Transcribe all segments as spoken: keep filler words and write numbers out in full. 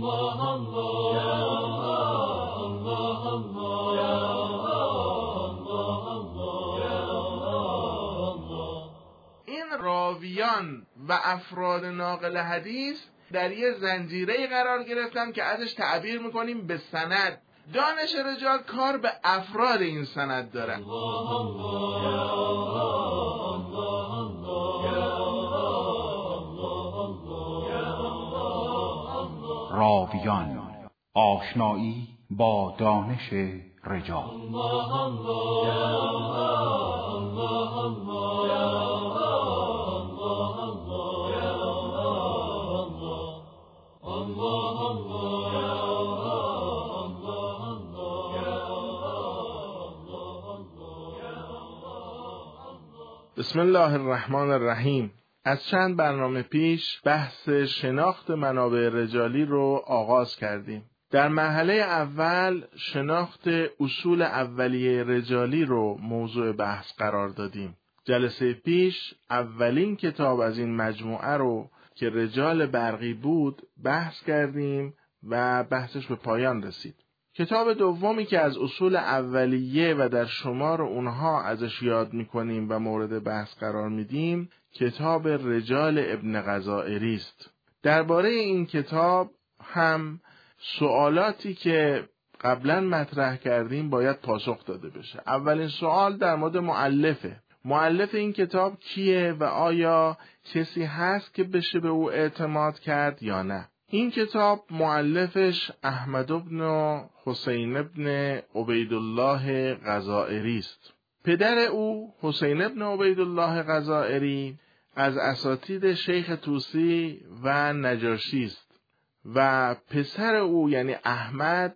این راویان و افراد ناقل حدیث در یه زنجیره قرار گرفتن که ازش تعبیر میکنیم به سند. دانش رجال کار به افراد این سند داره. راویان، آشنایی با دانش رجال. بسم الله الرحمن الرحیم. از چند برنامه پیش بحث شناخت منابع رجالی رو آغاز کردیم. در مرحله اول شناخت اصول اولیه رجالی رو موضوع بحث قرار دادیم. جلسه پیش اولین کتاب از این مجموعه رو که رجال برقی بود بحث کردیم و بحثش به پایان رسید. کتاب دومی که از اصول اولیه و در شمار اونها ازش یاد میکنیم و مورد بحث قرار میدیم کتاب رجال ابن غزائری است. درباره این کتاب هم سوالاتی که قبلا مطرح کردیم باید پاسخ داده بشه. اولین سوال در مورد مؤلفه. مؤلف این کتاب کیه و آیا کسی هست که بشه به او اعتماد کرد یا نه؟ این کتاب مؤلفش احمد بن حسین بن عبیدالله غزائری است. پدر او حسین بن عبیدالله غزائری از اساتید شیخ طوسی و نجاشی است و پسر او یعنی احمد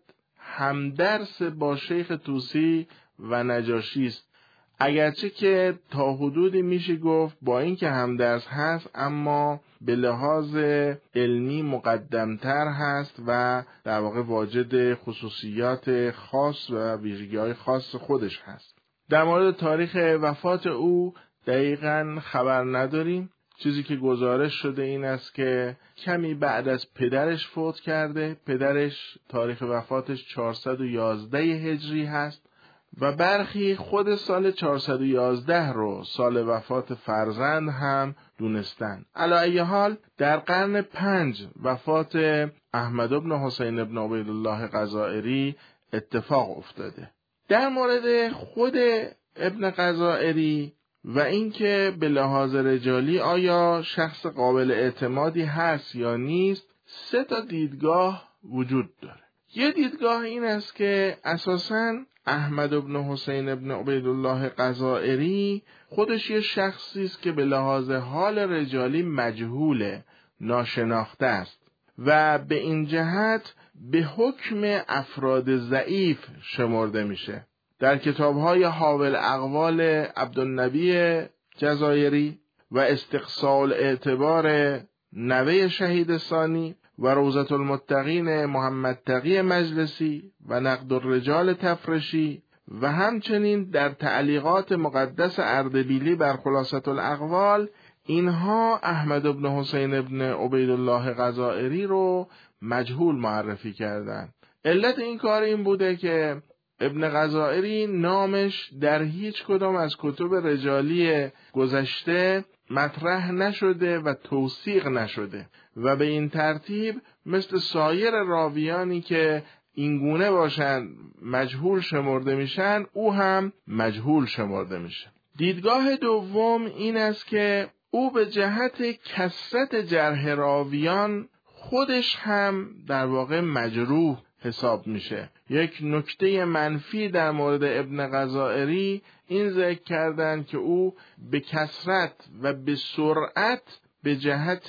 همدرس با شیخ طوسی و نجاشی است. اگرچه که تا حدودی میشه گفت با اینکه همدرس هست اما به لحاظ علمی مقدمتر هست و در واقع واجد خصوصیات خاص و ویژگی‌های خاص خودش هست. در مورد تاریخ وفات او دقیقاً خبر نداریم. چیزی که گزارش شده این است که کمی بعد از پدرش فوت کرده. پدرش تاریخ وفاتش چهارصد و یازده هجری هست و برخی خود سال چهارصد و یازده رو سال وفات فرزند هم دونستن. علی ای حال در قرن پنج وفات احمد بن حسین بن عبیدالله غزائری اتفاق افتاده. در مورد خود ابن غزائری و اینکه به لحاظ رجالی آیا شخص قابل اعتمادی هست یا نیست سه تا دیدگاه وجود داره. یه دیدگاه این است که اساساً احمد بن حسین بن عبیدالله غزائری خودش یه شخصی است که به لحاظ حال رجالی مجهوله، ناشناخته است و به این جهت به حکم افراد ضعیف شمرده میشه. در کتاب‌های حاول اقوال عبدالنبی جزایری و استقصاء اعتبار نوه شهید ثانی و روضة المتقین محمد تقی مجلسی و نقد الرجال تفرشی و همچنین در تعلیقات مقدس اردبیلی بر خلاصة الاقوال اینها احمد بن حسین بن عبیدالله غزائری رو مجهول معرفی کردند. علت این کار این بوده که ابن غزائری نامش در هیچ کدام از کتب رجالی گذشته مطرح نشده و توثیق نشده و به این ترتیب مثل سایر راویانی که اینگونه باشند مجهول شمرده میشن او هم مجهول شمرده میشه. دیدگاه دوم این است که او به جهت کثرت جرح راویان خودش هم در واقع مجروح حساب میشه. یک نکته منفی در مورد ابن غزائری این ذکر کردن که او به کثرت و به سرعت به جهت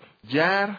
جرح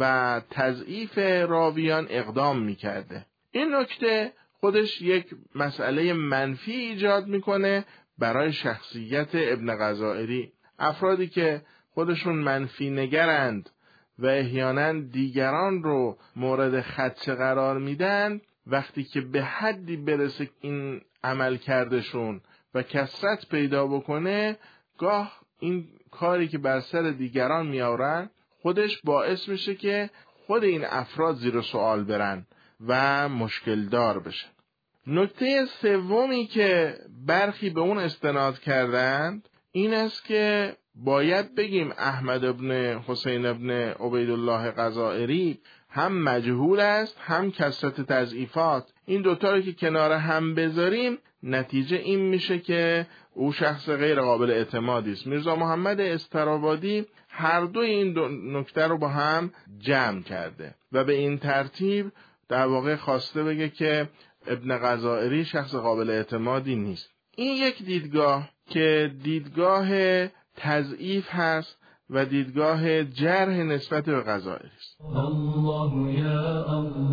و تضعیف راویان اقدام میکرده. این نکته خودش یک مسئله منفی ایجاد میکنه برای شخصیت ابن غزائری. افرادی که خودشون منفی نگرند و احیانا دیگران رو مورد خدشه قرار میدن، وقتی که به حدی برسه این عمل کردشون و کثرت پیدا بکنه، گاه این کاری که بر سر دیگران میارن خودش باعث میشه که خود این افراد زیر سوال برن و مشکل دار بشن. نکته سومی که برخی به اون استناد کردند این است که باید بگیم احمد ابن حسین ابن عبیدالله غزائری هم مجهول است هم کثرت تضعیفات. این دوتا رو که کنار هم بذاریم نتیجه این میشه که او شخص غیر قابل اعتمادی است. میرزا محمد استرابادی هر دو این دو نکته رو با هم جمع کرده و به این ترتیب در واقع خواسته بگه که ابن غزائری شخص قابل اعتمادی نیست. این یک دیدگاه که دیدگاه تضعیف هست و دیدگاه جرح نسبت به غزائری است. الله یا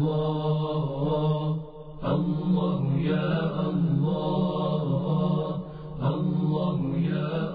الله، الله یا الله، الله یا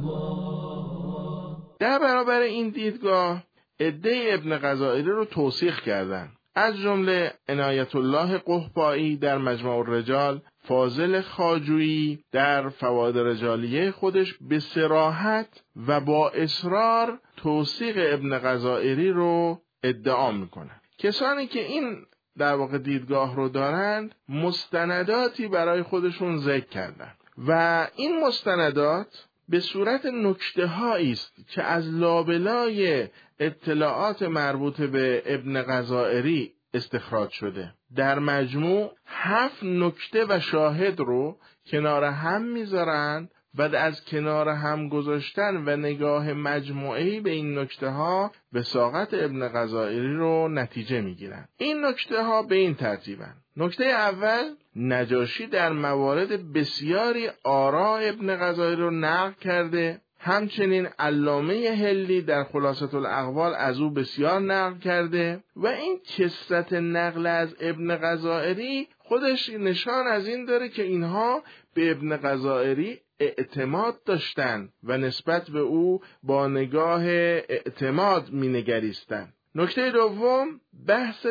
الله. در برابر این دیدگاه عده ابن غزائری رو توصیح کردند، از جمله عنایت الله قحبایی در مجمع الرجال، فاضل خواجویی در فوائد رجالیه خودش به صراحت و با اصرار توثیق ابن غزائری رو ادعا میکنن. کسانی که این در واقع دیدگاه رو دارند مستنداتی برای خودشون ذکر کردن و این مستندات به صورت نکته‌هایی است که از لابلای اطلاعات مربوط به ابن غزائری استخراج شده. در مجموع هفت نکته و شاهد رو کنار هم میذارن و از کنار هم گذاشتن و نگاه مجموعی به این نکته ها وثاقت ابن غزائری رو نتیجه میگیرن. این نکته ها به این ترتیبن. نکته اول، نجاشی در موارد بسیاری آراء ابن غزائری رو نقل کرده. همچنین علامه هلی در خلاصة الاقوال از او بسیار نقل کرده و این کثرت نقل از ابن غزائری خودش نشان از این داره که اینها به ابن غزائری اعتماد داشتن و نسبت به او با نگاه اعتماد می نگریستن. نکته دوم، بحث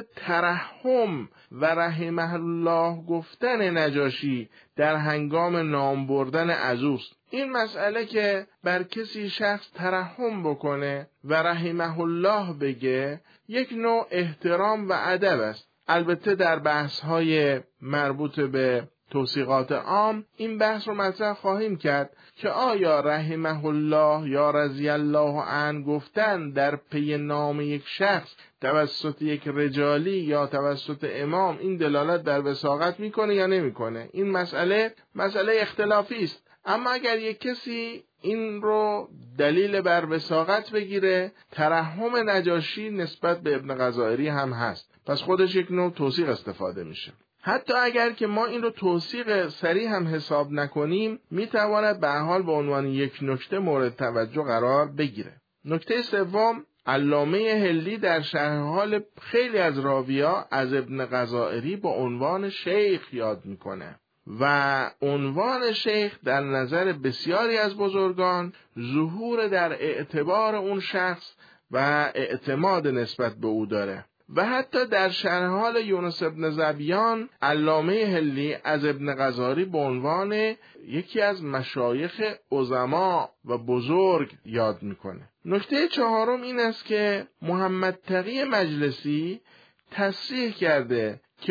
ترحم و رحمه الله گفتن نجاشی در هنگام نام بردن از اوست. این مسئله که بر کسی شخص ترحم بکنه و رحمه الله بگه یک نوع احترام و ادب است. البته در بحث‌های مربوط به توصیقات عام این بحث رو مطرح خواهیم کرد که آیا رحمه الله یا رضی الله عنه گفتن در پی نام یک شخص توسط یک رجالی یا توسط امام این دلالت در وثاقت میکنه یا نمیکنه؟ این مسئله مسئله اختلافی است. اما اگر یک کسی این رو دلیل بر وثاقت بگیره، ترحم نجاشی نسبت به ابن غزائری هم هست، پس خودش یک نوع توثیق استفاده میشه. حتی اگر که ما این رو توثیق صریح هم حساب نکنیم، میتواند به هر حال به عنوان یک نکته مورد توجه قرار بگیره. نکته سوم، علامه هلی در شرح حال خیلی از راویا از ابن غزائری با عنوان شیخ یاد میکنه و عنوان شیخ در نظر بسیاری از بزرگان ظهور در اعتبار اون شخص و اعتماد نسبت به او داره. و حتی در شرح حال یونس ابن زبیان علامه هلی از ابن غزائری به عنوان یکی از مشایخ عظما و بزرگ یاد میکنه. نکته چهارم این است که محمد تقی مجلسی تصریح کرده که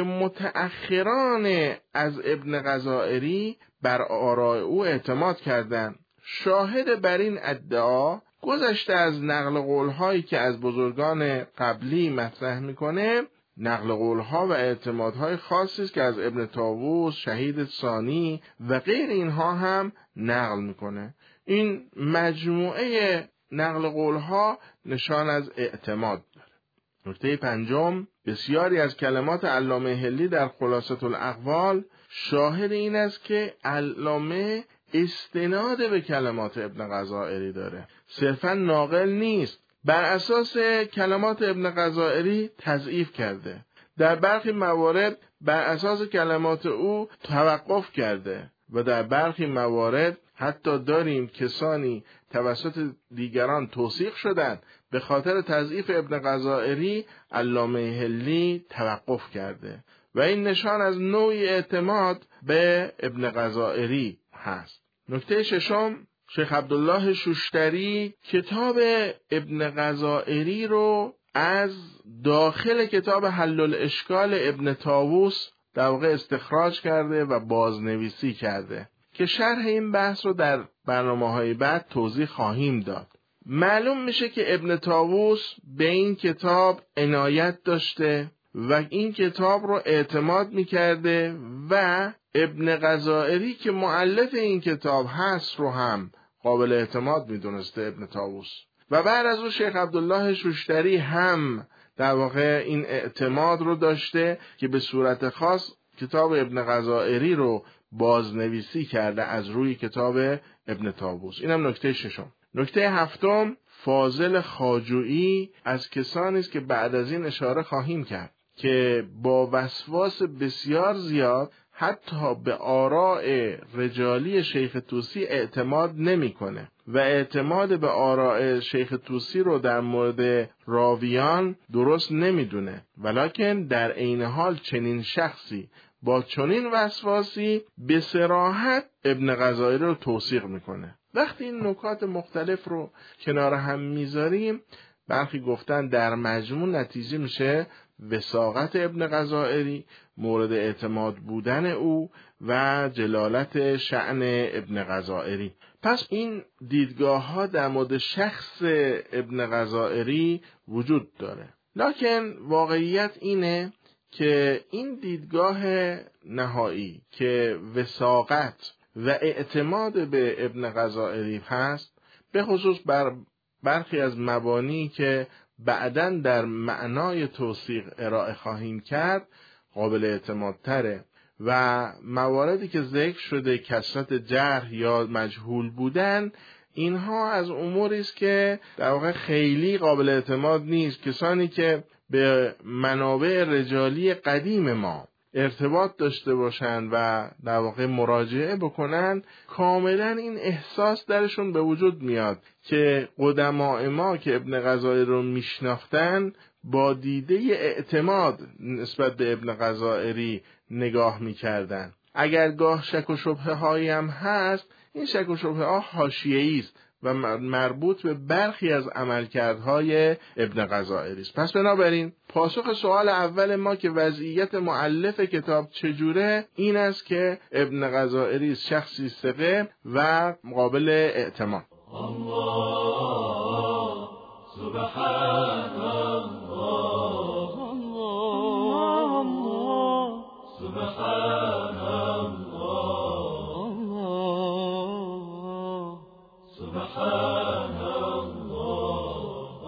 متأخران از ابن غزائری بر آراء او اعتماد کردند. شاهد بر این ادعا گذشته از نقل قول‌هایی که از بزرگان قبلی مطرح میکنه، نقل قول‌ها و اعتمادهای خاصی است که از ابن طاووس، شهید ثانی و غیر اینها هم نقل میکنه. این مجموعه نقل قول‌ها نشان از اعتماد داره. نکته پنجم، بسیاری از کلمات علامه هلی در خلاصة الاقوال شاهد این است که علامه استناد به کلمات ابن غزائری داره، صرفا ناقل نیست. بر اساس کلمات ابن غزائری تضعیف کرده، در برخی موارد بر اساس کلمات او توقف کرده و در برخی موارد حتی داریم کسانی توسط دیگران توثیق شدند به خاطر تضعیف ابن غزائری علامه هلی توقف کرده و این نشان از نوعی اعتماد به ابن غزائری هست. نکته ششم، شیخ عبدالله شوشتری کتاب ابن غزائری رو از داخل کتاب حل الاشکال ابن طاووس در واقع استخراج کرده و بازنویسی کرده که شرح این بحث رو در برنامه‌های بعد توضیح خواهیم داد. معلوم میشه که ابن طاووس به این کتاب عنایت داشته و این کتاب رو اعتماد میکرده و ابن غزائری که مؤلف این کتاب هست رو هم قابل اعتماد میدونسته ابن طاووس و بعد از اون شیخ عبدالله شوشتری هم در واقع این اعتماد رو داشته که به صورت خاص کتاب ابن غزائری رو بازنویسی کرده از روی کتاب ابن طاووس. اینم نکته ششم. نکته هفتم، فاضل خواجویی از کسانی است که بعد از این اشاره خواهیم کرد که با وسواس بسیار زیاد حتی به آراء رجالی شیخ طوسی اعتماد نمیکنه و اعتماد به آراء شیخ طوسی رو در مورد راویان درست نمیدونه، ولکن در عین حال چنین شخصی با چنین وسواسی به صراحت ابن غزائری رو توثیق میکنه. وقتی این نکات مختلف رو کنار هم میذاریم، برخی گفتن در مجموع نتیجه میشه وثاقت ابن غزائری، مورد اعتماد بودن او و جلالت شأن ابن غزائری. پس این دیدگاه ها در مورد شخص ابن غزائری وجود داره، لکن واقعیت اینه که این دیدگاه نهایی که وثاقت و اعتماد به ابن غزائری هست، به خصوص بر برخی از مبانی که بعداً در معنای توثیق ارائه خواهیم کرد قابل اعتماد تره و مواردی که ذکر شده کثرت جرح یا مجهول بودن، اینها از اموری است که در واقع خیلی قابل اعتماد نیست. کسانی که به منابع رجالی قدیم ما ارتباط داشته باشند و در واقع مراجعه بکنن، کاملا این احساس درشون به وجود میاد که قدماء ما که ابن غزائری رو میشناختن با دیده اعتماد نسبت به ابن غزائری نگاه میکردن. اگر گاه شک و شبهه هایی هم هست، این شک و شبهه ها حاشیه‌ای است و مربوط به برخی از عملکردهای ابن غزائری است. پس بنابراین پاسخ سوال اول ما که وضعیت مؤلف کتاب چجوره، این است که ابن غزائری شخصی ثقه و قابل اعتماد. الله سبحان الله الله سبحان الله سبحان الله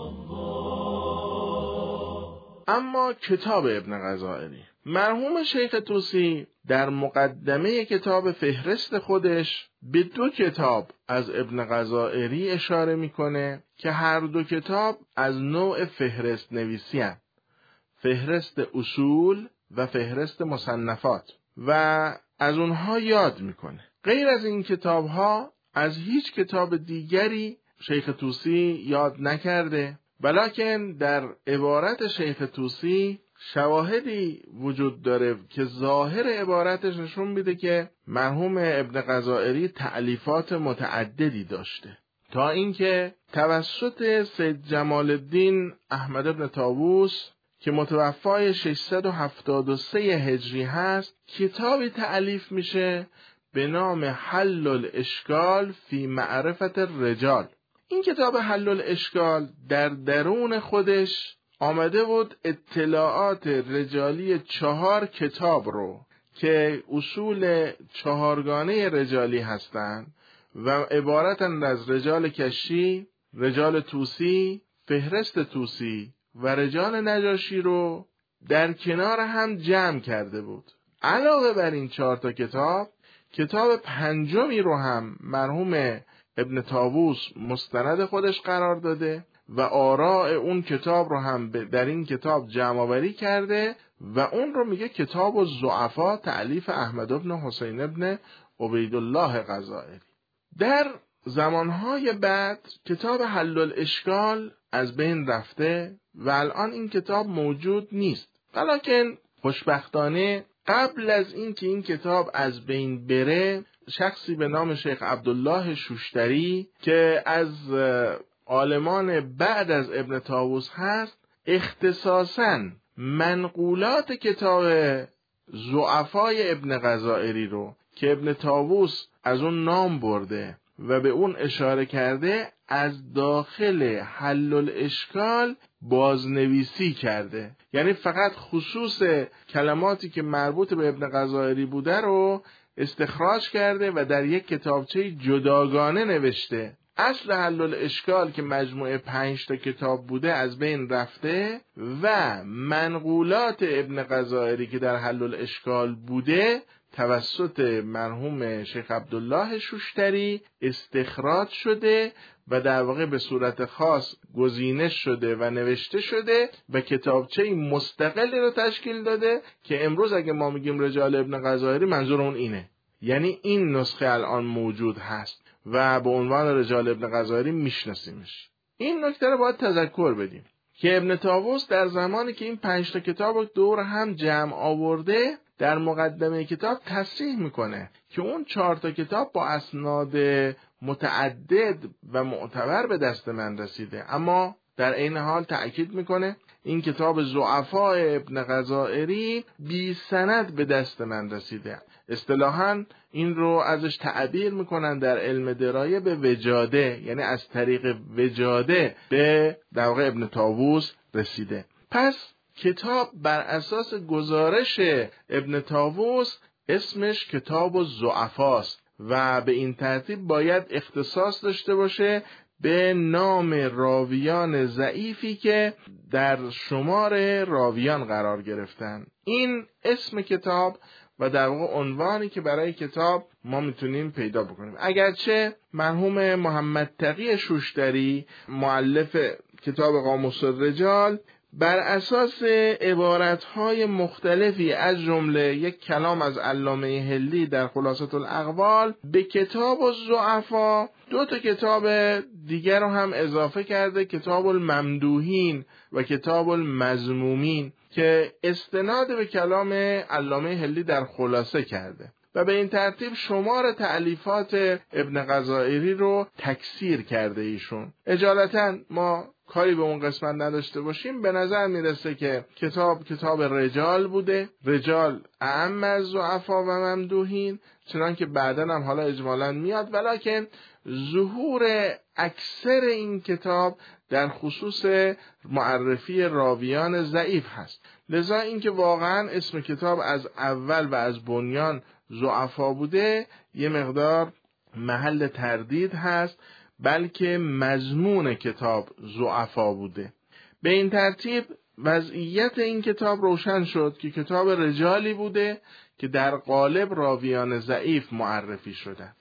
الله. اما کتاب ابن غزائری، مرحوم شیخ طوسی در مقدمه کتاب فهرست خودش به دو کتاب از ابن غزائری اشاره میکنه که هر دو کتاب از نوع فهرست نویسی هستند، فهرست اصول و فهرست مصنفات، و از اونها یاد میکنه. غیر از این کتاب ها از هیچ کتاب دیگری شیخ طوسی یاد نکرده، ولکن در عبارت شیخ طوسی شواهدی وجود داره که ظاهر عبارتش نشون میده که مرحوم ابن غزائری تألیفات متعددی داشته، تا اینکه توسط سید جمال الدین احمد ابن طاووس که متوفای ششصد و هفتاد و سه هجری هست، کتابی تألیف میشه به نام حل الاشکال فی معرفت الرجال. این کتاب حل الاشکال در درون خودش آمده بود اطلاعات رجالی چهار کتاب رو که اصول چهارگانه رجالی هستند و عبارتند از رجال کشی، رجال طوسی، فهرست طوسی و رجال نجاشی رو در کنار هم جمع کرده بود. علاوه بر این چهار تا کتاب، کتاب پنجمی رو هم مرحوم ابن طاووس مستند خودش قرار داده و آراء اون کتاب رو هم در این کتاب جمع آوری کرده و اون رو میگه کتاب الضعفا تألیف احمد بن حسین بن عبیدالله غزائری. در زمانهای بعد کتاب حل الاشکال از بین رفته و الان این کتاب موجود نیست، ولیکن خوشبختانه قبل از این که این کتاب از بین بره، شخصی به نام شیخ عبدالله شوشتری که از عالمان بعد از ابن طاووس هست، اختصاصاً منقولات کتاب ضعفای ابن غزائری رو که ابن طاووس از اون نام برده و به اون اشاره کرده، از داخل حل الاشکال بازنویسی کرده. یعنی فقط خصوص کلماتی که مربوط به ابن غزائری بوده رو استخراج کرده و در یک کتابچه جداگانه نوشته. اصل حل الاشکال که مجموعه پنج تا کتاب بوده از بین رفته و منقولات ابن غزائری که در حل الاشکال بوده توسط مرحوم شیخ عبدالله شوشتری استخراج شده و در واقع به صورت خاص گزینش شده و نوشته شده و کتابچه مستقلی رو تشکیل داده که امروز اگه ما میگیم رجال ابن غزائری منظور اون اینه. یعنی این نسخه الان موجود هست و به عنوان رجال ابن غزائری میشناسیمش. این نکته رو باید تذکر بدیم که ابن طاووس در زمانی که این پنج تا کتاب رو دور هم جمع آورده، در مقدمه کتاب تصریح میکنه که اون چهار تا کتاب با اسناد متعدد و معتبر به دست من رسیده، اما در این حال تأکید میکنه این کتاب ضعفاء ابن غزائری بی سند به دست من رسیده. اصطلاحاً این رو ازش تعبیر میکنن در علم درایه به وجاده، یعنی از طریق وجاده به در واقع ابن طاووس رسیده. پس کتاب بر اساس گزارش ابن طاووس اسمش کتاب الضعفاست و به این ترتیب باید اختصاص داشته باشه به نام راویان ضعیفی که در شمار راویان قرار گرفتن. این اسم کتاب و در واقع عنوانی که برای کتاب ما میتونیم پیدا بکنیم. اگرچه مرحوم محمد تقی شوشتری مؤلف کتاب قاموس الرجال بر اساس عبارتهای مختلفی از جمله یک کلام از علامه هلی در خلاصة الاقوال به کتاب الضعفاء دو تا کتاب دیگر رو هم اضافه کرده، کتاب الممدوحین و کتاب المذمومین، که استناد به کلام علامه هلی در خلاصه کرده و به این ترتیب شمار تألیفات ابن غزائری رو تکثیر کرده ایشون. اجالتا ما کاری به اون قسمت نداشته باشیم، به نظر میرسه که کتاب کتاب رجال بوده، رجال اعم از ضعفا و ممدوحین، چنان که بعداً هم حالا اجمالاً میاد، ولیکن ظهور اکثر این کتاب در خصوص معرفی راویان ضعیف هست. لذا اینکه واقعاً اسم کتاب از اول و از بنیان ضعفا بوده یه مقدار محل تردید هست، بلکه مضمون کتاب ضعفا بوده. به این ترتیب وضعیت این کتاب روشن شد که کتاب رجالی بوده که در قالب راویان ضعیف معرفی شدند.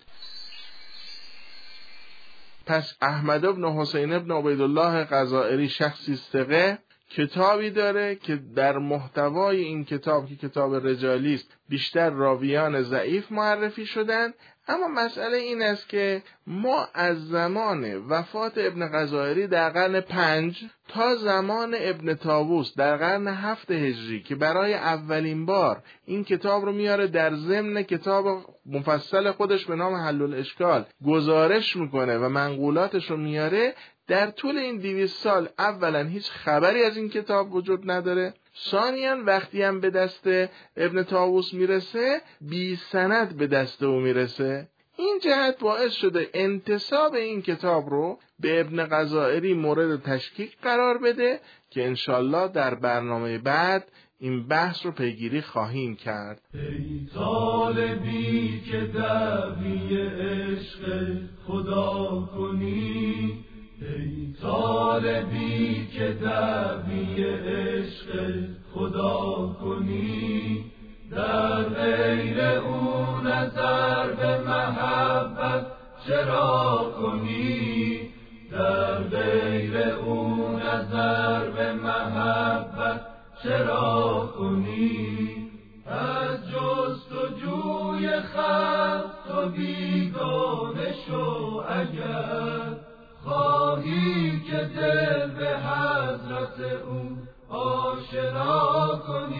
پس احمد بن حسین بن عبیدالله غزائری شخصی ثقه کتابی داره که در محتوای این کتاب که کتاب رجالی است بیشتر راویان ضعیف معرفی شدند. اما مسئله این است که ما از زمان وفات ابن غزائری در قرن پنج تا زمان ابن طاووس در قرن هفت هجری که برای اولین بار این کتاب رو میاره در ضمن کتاب مفصل خودش به نام حل الاشکال گزارش میکنه و منقولاتش رو میاره، در طول این دویست سال اولا هیچ خبری از این کتاب وجود نداره، ثانیاً وقتی هم به دست ابن طاووس میرسه بی سند به دست او میرسه. این جهت باعث شده انتساب این کتاب رو به ابن غزائری مورد تشکیک قرار بده که انشالله در برنامه بعد این بحث رو پیگیری خواهیم کرد. ای طالبی که دعوی عشق خدا کنی، ای طالبی که دعوی عشق خدا کنی، در غیر او نظر به محبت چرا کنی، در غیر او نظر به محبت چرا کنی، از جستجوی خلق تو بیگانه شو اگر خواهی که دل به حضرت او آشنا کنی.